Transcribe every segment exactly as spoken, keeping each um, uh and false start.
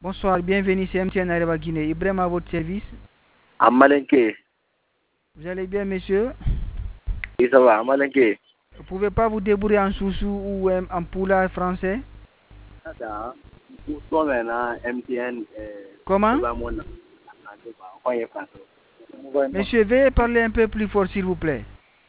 Bonsoir, bienvenue, c'est M T N Areva Guinée. Ibrahim à votre service. Amalenke. Vous allez bien, monsieur? Oui, ça va, Amalenke. Vous ne pouvez pas vous débrouiller en soussou ou euh, en poula français? M T N. Comment? Monsieur, veuillez parler un peu plus fort, s'il vous plaît.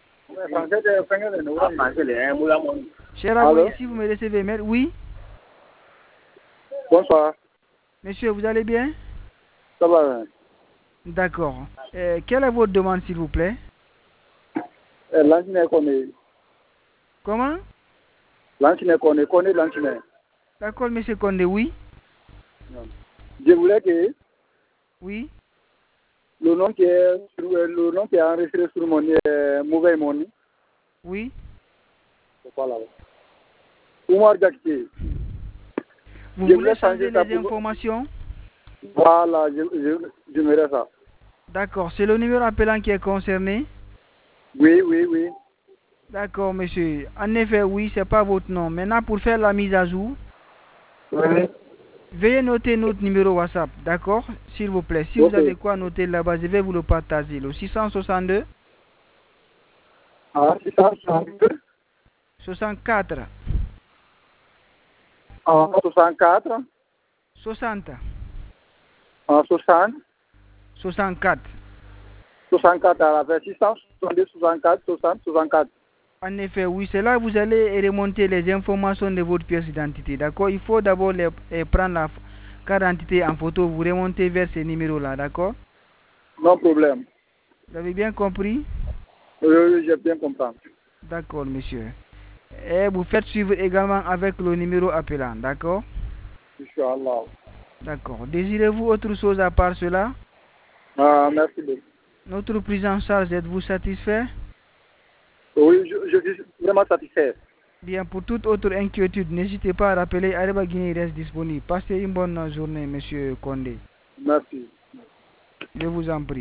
Cher Abo, ici, vous me recevez, mais oui? Bonsoir. Monsieur, vous allez bien? Ça va. D'accord. Euh, quelle est votre demande, s'il vous plaît? L'antine connaît. Comment? L'antine connaît, connaît l'antine. D'accord, monsieur Condé, oui? Je voulais que Oui? le nom qui est, le nom qui est enregistré sur mon euh, mauvais money. Oui? Voilà. Oumar Gakti. Vous Je voulez voulais changer changer les ça pour- informations? Voilà, je, je, je me ça. D'accord, c'est le numéro appelant qui est concerné? Oui, oui, oui. D'accord, monsieur. En effet, oui, c'est pas votre nom. Maintenant, pour faire la mise à jour, Oui. veuillez noter notre numéro WhatsApp, d'accord? S'il vous plaît. Si Ok. vous avez quoi noter là-bas, je vais vous le partager. Le six cent soixante-deux, Ah, six cent soixante-deux. soixante-quatre, Ah, soixante-quatre. soixante, Ah, soixante. soixante-quatre. soixante-quatre à la fin. six cent soixante-deux, soixante-quatre, soixante, soixante-quatre. En effet, oui, c'est là que vous allez remonter les informations de votre pièce d'identité, d'accord? Il faut d'abord les- eh, prendre la f- carte d'identité en photo, vous remontez vers ces numéros-là, d'accord? Non problème. Vous avez bien compris? Oui, oui, j'ai bien compris. D'accord, monsieur. Et vous faites suivre également avec le numéro appelant, d'accord? Inch'Allah. D'accord. Désirez-vous autre chose à part cela? Ah, merci beaucoup. Notre prise en charge, êtes-vous satisfait? Oui, je, je suis vraiment satisfait. Bien, pour toute autre inquiétude, n'hésitez pas à rappeler Areba Guinée reste disponible. Passez une bonne journée, monsieur Condé. Merci. Je vous en prie.